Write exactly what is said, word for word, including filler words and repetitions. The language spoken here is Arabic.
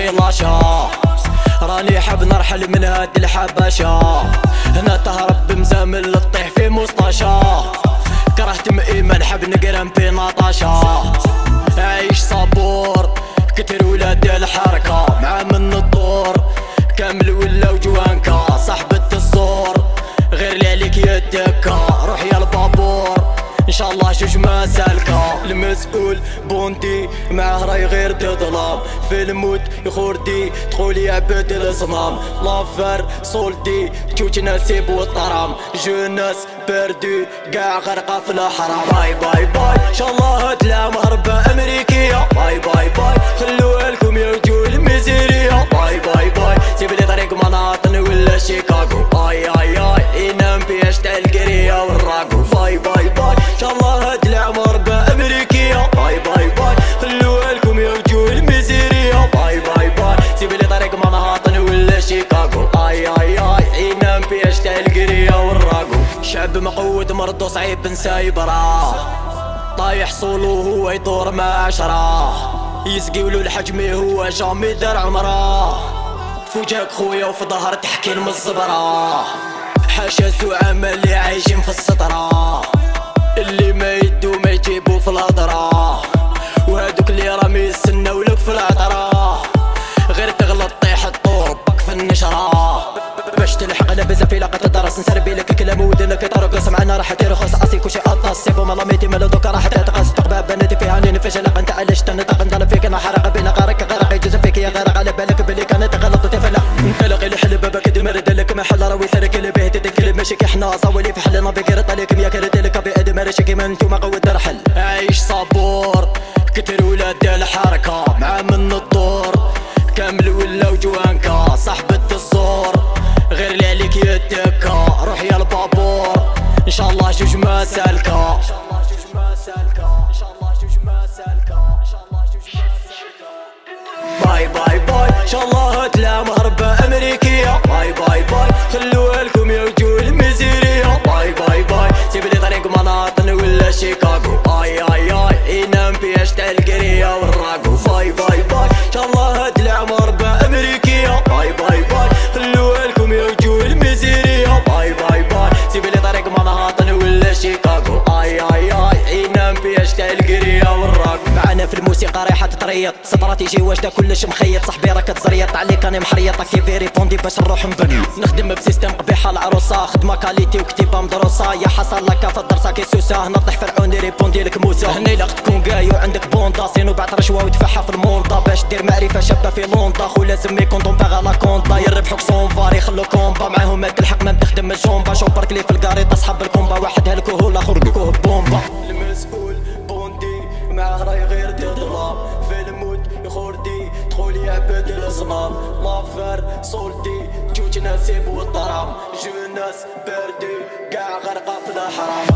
جاي لاشا، راني حاب نرحل من هاد الحبشة. هنا تهرب بمزامل تطيح في مستشى، كرهت مئيمة نحب نقرم في نطاشا. عايش صبور كتر ولاد الحركة، مع من الدور كامل ولاو جوانكا. صاحبة الزور غير اللي عليك يدكا، روح يا البابور ان شاء الله جوج ما سالكا. المسؤول بونتي معاه راي غير تظلام، في الموت يخوردي تقول يا عباد الصنام. لافار سولتي تشوت ناسيب والطرام، جوناس بردو قاع غرقا في الحرام. باي باي باي ان شاء الله هاد العام هربة امريكية. باي باي باي خلوها لكم يا رجول الميزيرية. باي باي باي سيب لي طريق مناطن ولا شيكاغو. اي اي اي ينام بيش تاع القرية والراقو. باي باي باي ان شاء الله هاد العام هربة امريكية. باي باي باي خلوها لكم يا رجول الميزيرية. باي باي باي سيب لي طريق مناطن ولا شيكاغو. اي اي اي ينام بيش تاع القرية والراقو. شعب مقود مرضو صعيب نسايبراه، طايح صولو هو يدور مع عشرة، يسقي ولو الحجمي هو جامي دار عمره. فوجاك خويا وفي ظهر تحكي من الزبرة، حاشا زعما اللي عايشين في السطرة، اللي ما يدو ما يجيبو في الهضرة، وهادوك اللي رامي يستناو لك في العطرة. غير تغلط طيح الطور بك في النشرة، باش تلحق لبزة في لاقة الدرس. نسربي لك كلام ودنك ترقص معنا راح ترخص. عصيك وشي قطاس سيبو مالا ميتي مالا دوكا راح تتقص. تقباب بناتي فيها نين فيش لق انت علاش تنطق ندل فيك انا حرق بين غارك غرق يجوز فيك يا غرق على بالك بلي كانت غلط تفلا. انطلق الحل بابك دمرد لك محل راوي سرك اللي به تتكلم ماشي كحنا صولي في حلنا بكرت عليكم يا كرت لك بيد مرشي كيما نتوما قوة ترحل. عايش صبور كتر ولاد الحركة، مع من الدور كامل ولاو جوانكا. صاحبة الزور غير اللي عليك يدكا، روح يا البابور ان شاء الله جوج ما سالكا. باي باي باي ان شاء الله هاد العام هربة امريكية. باي باي باي خلوها لكم يا رجول الميزيرية. باي باي باي سيب لي طريق مناطن ولا شيكاغو. اي اي اي ينام بيش تاع القرية والراقو. باي باي باي ان شاء الله هاد العام هربة امريكية. باي باي باي خلوها لكم يا رجول الميزيرية. باي باي باي سيب لي طريق مناطن ولا شيكاغو. اي اي اي ينام بيش تاع القرية والراقو. معانا في الموسيقى ريحة تريط، استراتيجي واجدة كلش مخيط. صاحبي راك تزريط عليك راني محريط، كيفي ريبوندي باش نروح نبني. نخدم بسيستم قبيحة العروسة، خدمة كاليتي وكتيبة مدروسة. يا حصل لك في الدرسة كي سوسة، نطيح فرعوني ريبوندي لك موسى. هني لاق تكون قاي وعندك بوندا صينو بعت رشوة ودفعها في الموندا، باش دير معرفة شابة في لوندا. خو لازم يكون طون باغا لا كوندا، يربحوك صونفار يخلو كومبا. معاهم ما تلحق ما تخدم الجومبا، شوبرك لي في الكاريطة اصحاب الكومبا. واحد هلكوه الاخر لكوه بومبا. المسؤول بوندي معاه راي غير تظلام، في الموت يخوردي تقول يا عباد الصنام. لافار سولتي جوج ناسيب والطرام، جوناس بردو قاع غرقا في الحرام.